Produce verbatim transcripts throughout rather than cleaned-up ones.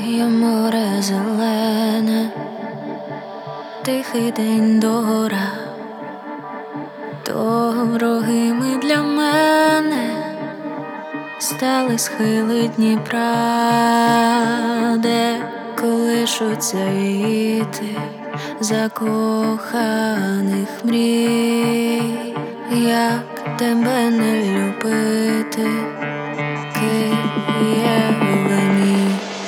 Грає море зелене, тихий день догора, дорогими для мене стали схили Дніпра, де колишуться віти закоханих мрій. Як тебе не любити, Києве мій.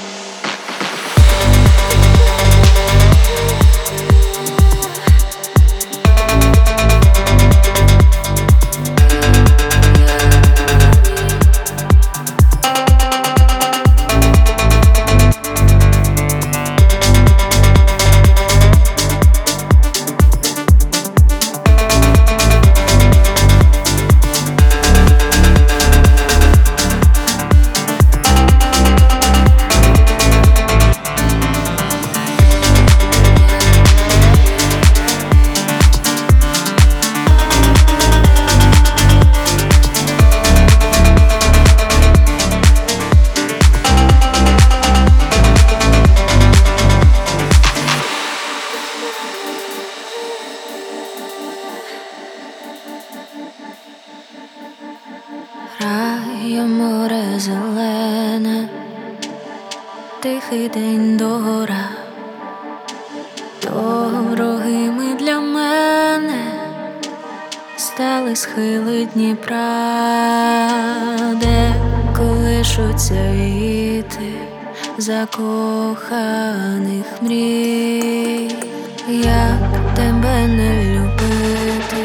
Грає море зелене, тихий день догора, дорогими для мене стали схили Дніпра, де колишуться віти закоханих мрій. Як тебе не любити,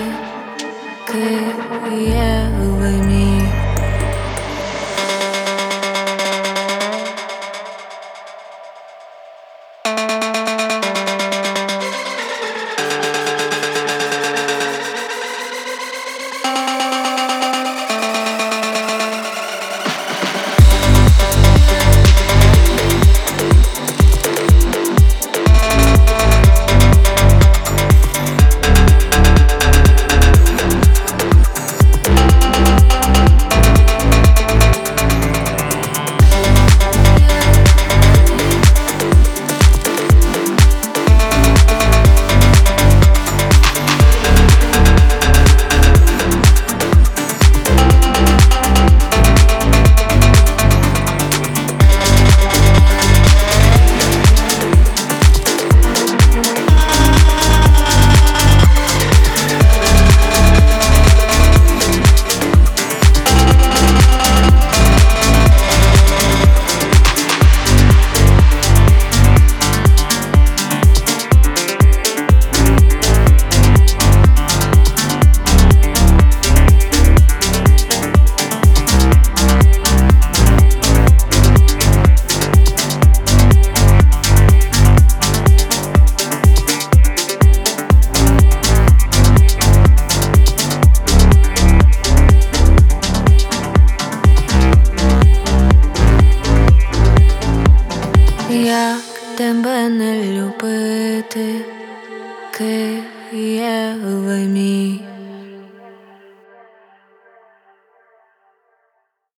Києве мій. Як тебе не любити, Києве мій.